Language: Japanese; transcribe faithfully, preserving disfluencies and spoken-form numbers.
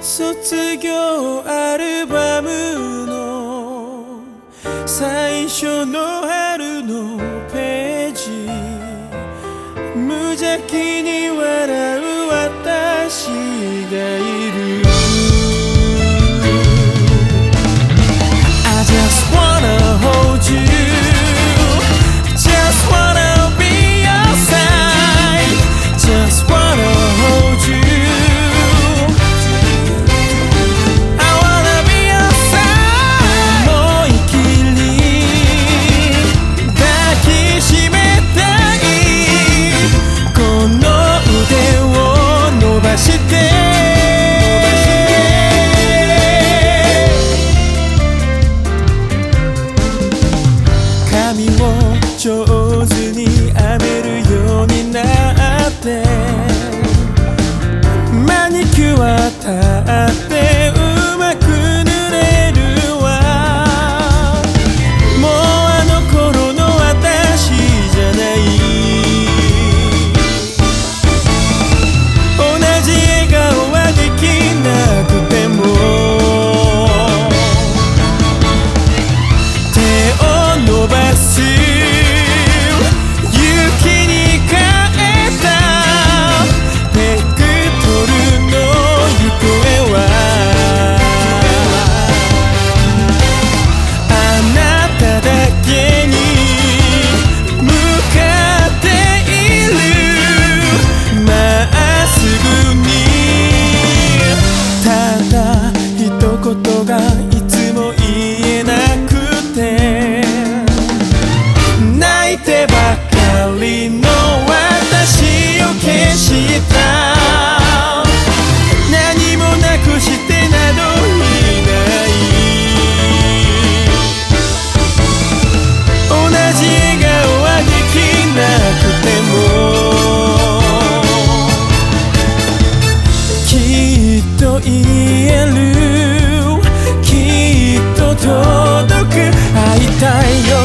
卒業アルバムの最初の春のページ、無邪気に笑う私がいる。 I just wanna hold you, just wanna be your side, just wanna hold you, I wanna be your side。 思い切り抱きしめたい、この腕を伸ばして髪を上手に編めるようになって、マニキュアたってうまく塗れるわ。もうあの頃の私じゃない、同じ笑顔はできなくても手を伸ばすことがいつも言えなくて、泣いてばかりの私を消した。何もなくしてなどいない、同じ笑顔はできなくてもきっと言える、届く、会いたいよ